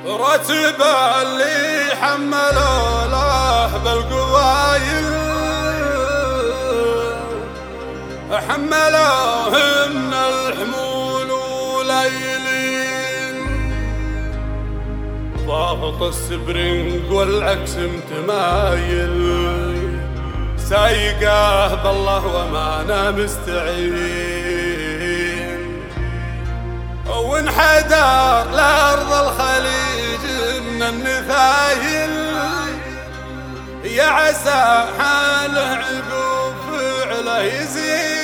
رتب اللي حملوا له بالقوايل حملوه من الحمول وليلين ضاغط السبرنج والعكس متمايل سايقاه بالله ومانا مستعين وانحدر لأرض الخليج من النثايل يا عسى حاله عقب فعله يزيد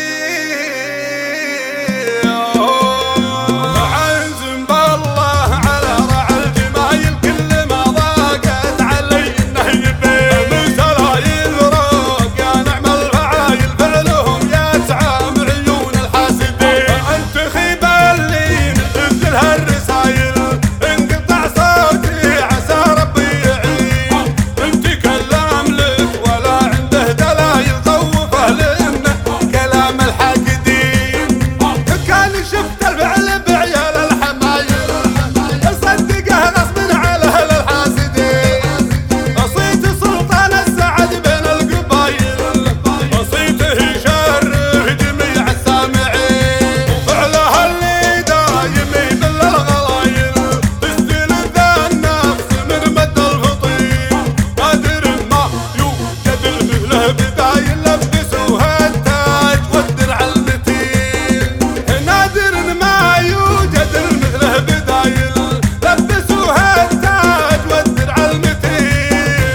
عزم بالله على رعى الجمايل كل ما ضاقت علي انه يبين من سلايل روق يا نعم الفعايل فعلهم يسعى بعيون الحاسدين انت خيب اللي نزل هالرسايل انقطع صوتي عسى ربي يعين انت كلام لك ولا عنده دلايل خوفه لانه كلام الحاقدين كان شفت الفعل بعيال الحمايل صدقه غصب على اهل الحاسدين صيت سلطان السعد بين القبايل صيته يشرف جميع السامعين وفعله اللي دايم يذل الغلايل تستلذ النفس من مد الفطير نادر ما يوجد المهله بدايل لبسوها التاج والدرع المتين نادر ما يوجد المثله بدايل لبسوها التاج والدرع المتين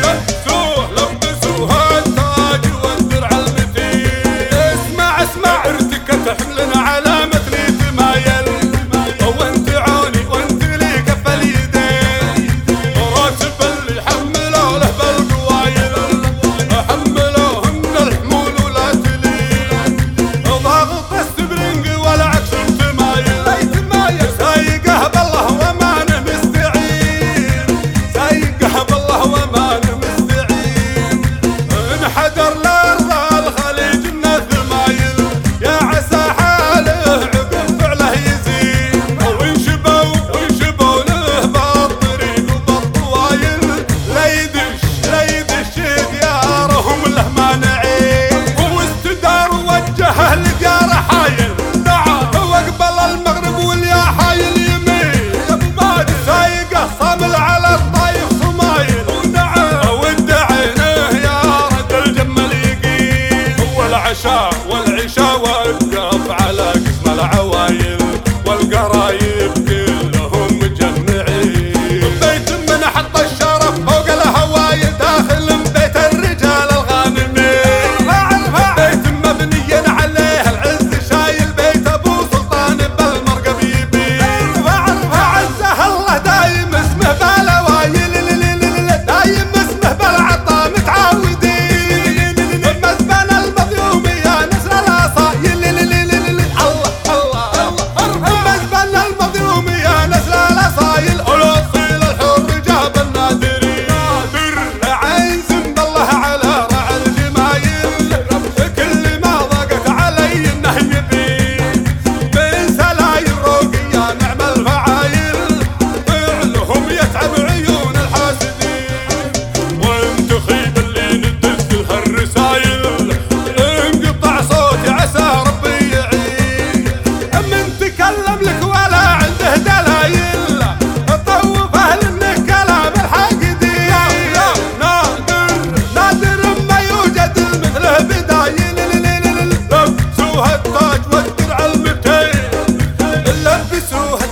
لبسوها التاج والدرع المتين اسمع ارتكت حملنا على متن تمايل وانت عوني وانت لي كف اليدين راتب اللي حملوا له بالقوايل حملوه من الحمول ولا تلين ضاغط السبرنج والعكس متمايل سايقه بالله ومانه مستعين سايقه بالله ومانه مستعين انحدر لارض الخليج من الثمايل يا عسى حاله عقب فعله يزين وانشبوا له بالطريق وبالطوايل لا يدش ديارهم له مانعين واستدار ووجهه لدياره حايل وقبل المغرب واليا حايل يمين سايقه صامل على الطايف صمايل وادعينه يا رد الجمل يقين والعشاء وقف على قسم العوايل والقرايب كلهم مجمعين بيت من حط الشرف فوق الهوايل داخل من بيت الرجال الغانمين بيت مبني عليه العز شايل بيت ابو سلطان بالمرقب يبين عزه الله دايم اسمه بالاوايل دايم اسمه بالعطا متعودين مزبن المظلوم يا نسر الاصايل مزبن المظلوم يا نسر الاصايل الاصيل الحر جاب النادرين عزم بالله على رعى الجمايل كل ما ضاقت علي انه يبين من سلايل روقي يا نعم الفعايل فعلهم يتعب عيون الحاسدين وانت خيب اللي ندز لها الرسايل انقطع صوتي عسى ربي يعين من تكلم لك ولا عنده دلايل طوف اهل انه كلام الحاقدين نادر ما يوجد المثله بدايل لبسوها التاج والدرع المتين لبسوها